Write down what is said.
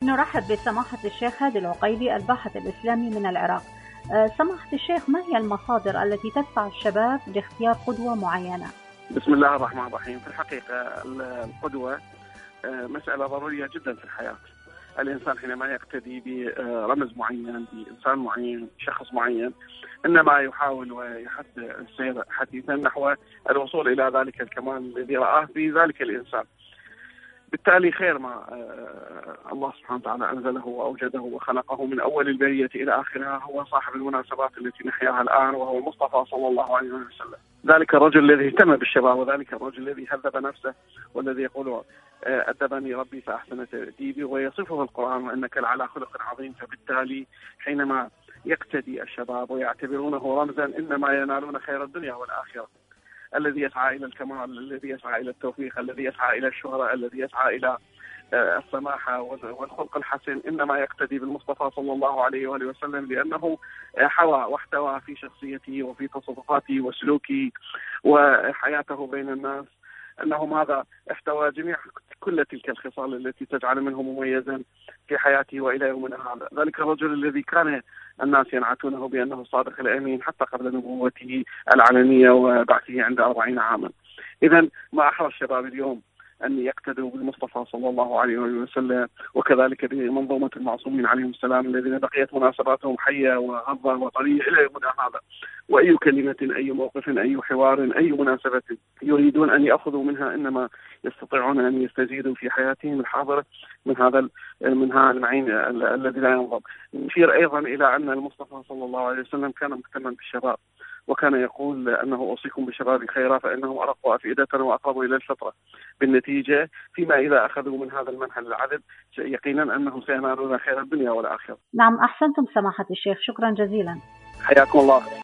نرحب بسماحة الشيخ هادي العقيلي الباحث الإسلامي من العراق. سماحة الشيخ، ما هي المصادر التي تدفع الشباب لاختيار قدوة معينة؟ بسم الله الرحمن الرحيم. في الحقيقة القدوة مسألة ضرورية جدا في الحياة. الإنسان حينما يقتدي برمز معين، بإنسان معين، شخص معين، إنما يحاول ويحد السير حديثا نحو الوصول إلى ذلك الكمال الذي رآه في ذلك الإنسان. بالتالي خير ما الله سبحانه وتعالى أنزله وأوجده وخلقه من أول البرية إلى آخرها هو صاحب المناسبات التي نحياها الآن، وهو المصطفى صلى الله عليه وسلم. ذلك الرجل الذي اهتم بالشباب، وذلك الرجل الذي هذب نفسه، والذي يقول أدبني ربي فأحسن تأديبي، ويصفه القرآن وإنك لعلى خلق عظيم. فبالتالي حينما يقتدي الشباب ويعتبرونه رمزا، إنما ينالون خير الدنيا والآخرة. الذي يسعى إلى الكمال، الذي يسعى إلى التوفيق، الذي يسعى إلى الشهرة، الذي يسعى إلى السماحة والخلق الحسن، إنما يقتدي بالمصطفى صلى الله عليه وآله وسلم، لأنه حوى واحتوى في شخصيته وفي تصرفاته وسلوكه وحياته بين الناس، أنه ماذا احتوى جميع كل تلك الخصال التي تجعل منه مميزا في حياته وإلى يومنا هذا. ذلك الرجل الذي كان الناس ينعتونه بأنه الصادق الأمين حتى قبل نبوته العلنية وبعثه عند 40 عاما. إذن ما أحرى الشباب اليوم أن يقتدوا بالمصطفى صلى الله عليه وسلم، وكذلك بمنظومة المعصومين عليهم السلام الذين بقيت مناسباتهم حية وغضة وطرية إلى يومنا هذا. وأي كلمة، أي موقف، أي حوار، أي مناسبة يريدون أن يأخذوا منها، إنما يستطيعون أن يستزيدوا في حياتهم الحاضرة من هذا المعين الذي لا ينضب. نشير أيضا إلى أن المصطفى صلى الله عليه وسلم كان مهتما بالشباب، وكان يقول أنه أوصيكم بشباب خيرا فإنهم أرقوا أفئدة وأقربوا إلى الفطرة. بالنتيجة فيما إذا أخذوا من هذا المنهل العذب يقينا أنهم سينالون خير الدنيا والآخرة. نعم، أحسنتم سماحة الشيخ، شكرا جزيلا. حياكم الله.